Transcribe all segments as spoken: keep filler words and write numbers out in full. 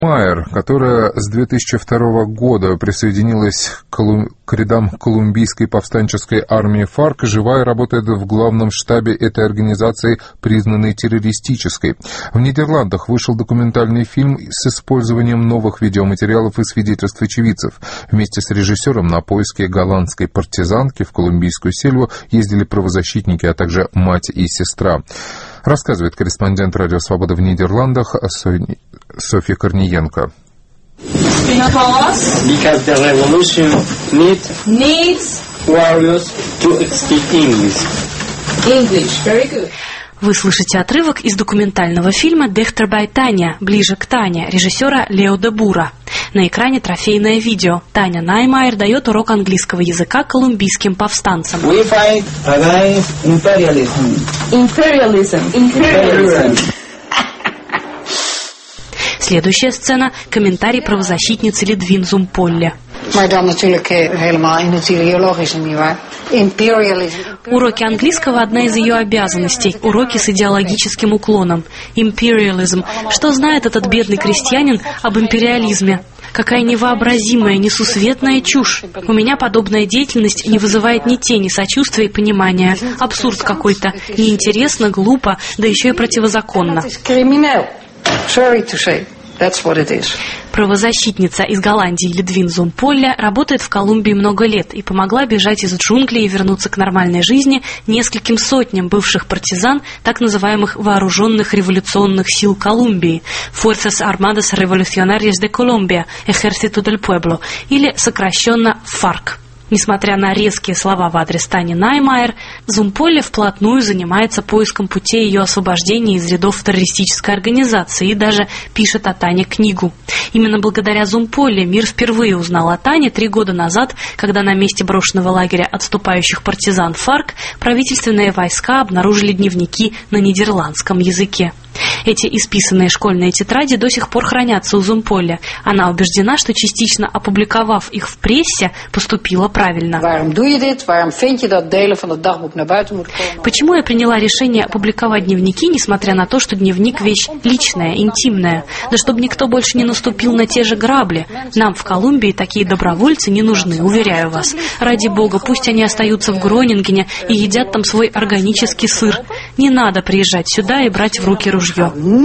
Майер, которая с две тысячи второго года присоединилась к, колум... к рядам колумбийской повстанческой армии ФАРК, жива и работает в главном штабе этой организации, признанной террористической. В Нидерландах вышел документальный фильм с использованием новых видеоматериалов и свидетельств очевидцев. Вместе с режиссером на поиски голландской партизанки в колумбийскую сельву ездили правозащитники, а также мать и сестра. Рассказывает корреспондент Радио Свобода в Нидерландах Софья Корниенко. Because the revolution needs, needs warriors to speak English. English, very good. Вы слышите отрывок из документального фильма «Dichter bei Tanja» «Ближе к Тане» режиссера Лео де Бура. На экране трофейное видео. Таня Наймайер дает урок английского языка колумбийским повстанцам. We fight against imperialism. Imperialism. Imperialism. Следующая сцена – комментарий правозащитницы Лидвин Зумполле. Уроки английского – одна из ее обязанностей. Уроки с идеологическим уклоном. Imperialism. Что знает этот бедный крестьянин об империализме? Какая невообразимая, несусветная чушь. У меня подобная деятельность не вызывает ни тени сочувствия и понимания. Абсурд какой-то. Неинтересно, глупо, да еще и противозаконно. Правозащитница из Голландии Лидвин Зумполле работает в Колумбии много лет и помогла бежать из джунглей и вернуться к нормальной жизни нескольким сотням бывших партизан так называемых вооруженных революционных сил Колумбии Fuerzas Armadas Revolucionarias de Colombia, Ejército del Pueblo, или сокращенно ФАРК. Несмотря на резкие слова в адрес Тани Наймайер, Зумполле вплотную занимается поиском путей ее освобождения из рядов террористической организации и даже пишет о Тане книгу. Именно благодаря Зумполле мир впервые узнал о Тане три года назад, когда на месте брошенного лагеря отступающих партизан ФАРК правительственные войска обнаружили дневники на нидерландском языке. Эти исписанные школьные тетради до сих пор хранятся у Зумполле. Она убеждена, что частично опубликовав их в прессе, поступила правильно. Почему я приняла решение опубликовать дневники, несмотря на то, что дневник – вещь личная, интимная? Да чтобы никто больше не наступил на те же грабли. Нам в Колумбии такие добровольцы не нужны, уверяю вас. Ради бога, пусть они остаются в Гронингене и едят там свой органический сыр. Не надо приезжать сюда и брать в руки ружье.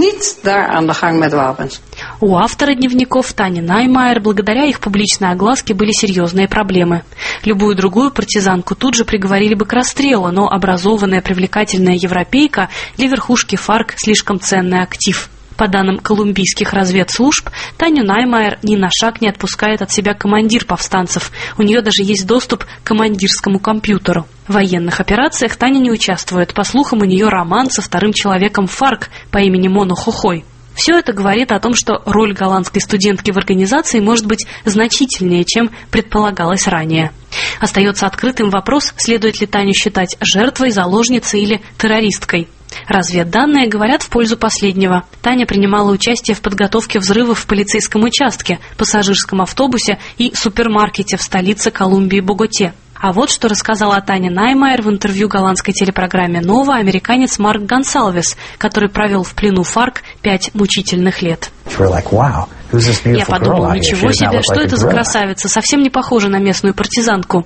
У автора дневников Тани Наймайер благодаря их публичной огласке были серьезные проблемы. Любую другую партизанку тут же приговорили бы к расстрелу, но образованная привлекательная европейка для верхушки ФАРК слишком ценный актив. По данным колумбийских разведслужб, Таню Наймайер ни на шаг не отпускает от себя командир повстанцев. У нее даже есть доступ к командирскому компьютеру. В военных операциях Таня не участвует. По слухам, у нее роман со вторым человеком ФАРК по имени Моно Хохой. Все это говорит о том, что роль голландской студентки в организации может быть значительнее, чем предполагалось ранее. Остается открытым вопрос, следует ли Таню считать жертвой, заложницей или террористкой. Разведданные говорят в пользу последнего. Таня принимала участие в подготовке взрывов в полицейском участке, пассажирском автобусе и супермаркете в столице Колумбии Боготе. А вот что рассказал о Тане Наймайер в интервью голландской телепрограмме «Нова» американец Марк Гонсалвес, который провел в плену ФАРК пять мучительных лет. Я подумал, ничего себе, что это за красавица, совсем не похожа на местную партизанку.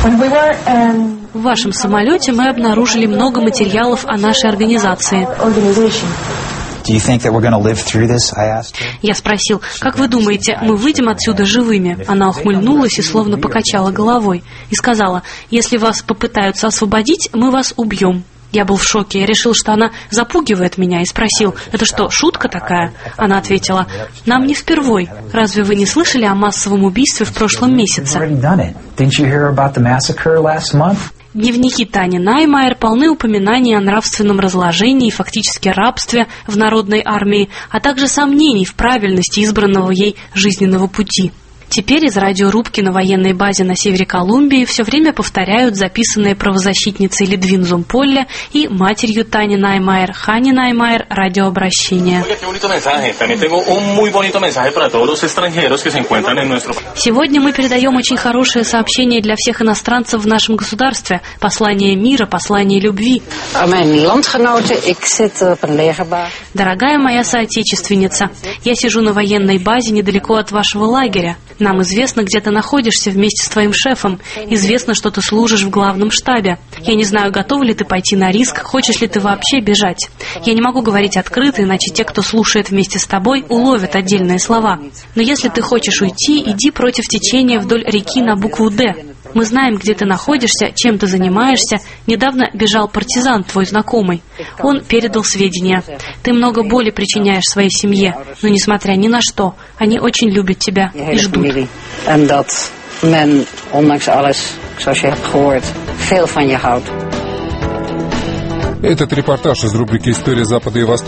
В вашем самолете мы обнаружили много материалов о нашей организации. Я спросил, как вы думаете, мы выйдем отсюда живыми? Она ухмыльнулась и словно покачала головой и сказала, если вас попытаются освободить, мы вас убьем. Я был в шоке, я решил, что она запугивает меня, и спросил, это что, шутка такая? Она ответила, нам не впервой. Разве вы не слышали о массовом убийстве в прошлом месяце? Дневники Тани Наймайер полны упоминаний о нравственном разложении и фактически рабстве в народной армии, а также сомнений в правильности избранного ей жизненного пути. Теперь из радиорубки на военной базе на севере Колумбии все время повторяют записанные правозащитницей Лидвин Зумполле и матерью Тани Наймайер, Хани Наймайер, радиообращения. Сегодня мы передаем очень хорошее сообщение для всех иностранцев в нашем государстве. Послание мира, послание любви. Дорогая моя соотечественница, я сижу на военной базе недалеко от вашего лагеря. Нам известно, где ты находишься вместе с твоим шефом. Известно, что ты служишь в главном штабе. Я не знаю, готов ли ты пойти на риск, хочешь ли ты вообще бежать. Я не могу говорить открыто, иначе те, кто слушает вместе с тобой, уловят отдельные слова. Но если ты хочешь уйти, иди против течения вдоль реки на букву «Д». Мы знаем, где ты находишься, чем ты занимаешься. Недавно бежал партизан, твой знакомый. Он передал сведения. Ты много боли причиняешь своей семье, но несмотря ни на что, они очень любят тебя и ждут. Этот репортаж из рубрики «История Запада и Востока»